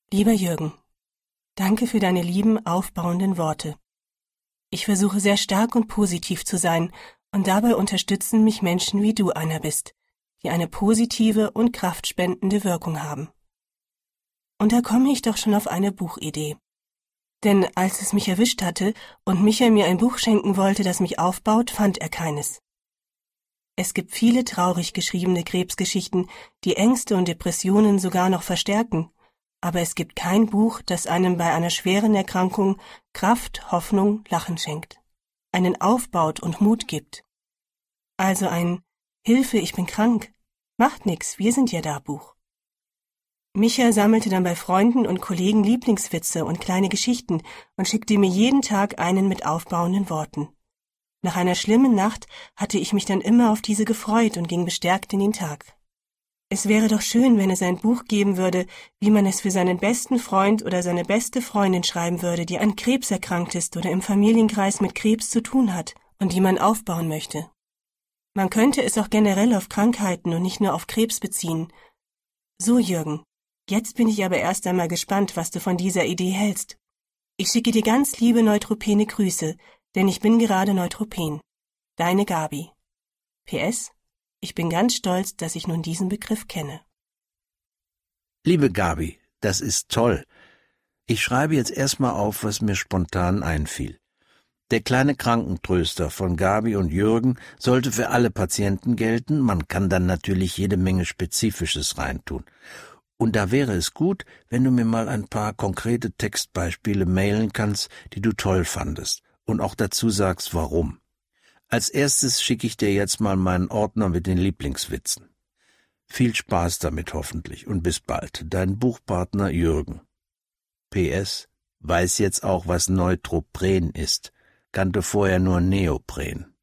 Lieber Jürgen, danke für deine lieben, aufbauenden Worte. Ich versuche sehr stark und positiv zu sein, und dabei unterstützen mich Menschen, wie du einer bist, die eine positive und kraftspendende Wirkung haben. Und da komme ich doch schon auf eine Buchidee. Denn als es mich erwischt hatte und Michael mir ein Buch schenken wollte, das mich aufbaut, fand er keines. Es gibt viele traurig geschriebene Krebsgeschichten, die Ängste und Depressionen sogar noch verstärken, aber es gibt kein Buch, das einem bei einer schweren Erkrankung Kraft, Hoffnung, Lachen schenkt, einen aufbaut und Mut gibt. Also ein Hilfe, ich bin krank, macht nix, wir sind ja da Buch. Micha sammelte dann bei Freunden und Kollegen Lieblingswitze und kleine Geschichten und schickte mir jeden Tag einen mit aufbauenden Worten. Nach einer schlimmen Nacht hatte ich mich dann immer auf diese gefreut und ging bestärkt in den Tag. Es wäre doch schön, wenn es ein Buch geben würde, wie man es für seinen besten Freund oder seine beste Freundin schreiben würde, die an Krebs erkrankt ist oder im Familienkreis mit Krebs zu tun hat und die man aufbauen möchte. Man könnte es auch generell auf Krankheiten und nicht nur auf Krebs beziehen. So, Jürgen, jetzt bin ich aber erst einmal gespannt, was du von dieser Idee hältst. Ich schicke dir ganz liebe neutropene Grüße, denn ich bin gerade Neutropen. Deine Gabi. PS: Ich bin ganz stolz, dass ich nun diesen Begriff kenne. Liebe Gabi, das ist toll. Ich schreibe jetzt erstmal auf, was mir spontan einfiel. Der kleine Krankentröster von Gabi und Jürgen sollte für alle Patienten gelten, man kann dann natürlich jede Menge Spezifisches reintun. Und da wäre es gut, wenn du mir mal ein paar konkrete Textbeispiele mailen kannst, die du toll fandest, und auch dazu sagst, warum. Als erstes schicke ich dir jetzt mal meinen Ordner mit den Lieblingswitzen. Viel Spaß damit hoffentlich und bis bald. Dein Buchpartner Jürgen. PS: Weiß jetzt auch, was Neutropren ist. Kannte vorher nur Neopren.